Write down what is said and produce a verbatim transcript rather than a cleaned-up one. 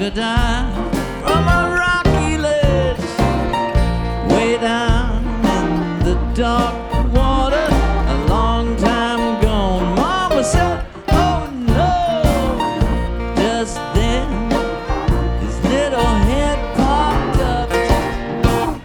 to die from a rocky ledge way down in the dark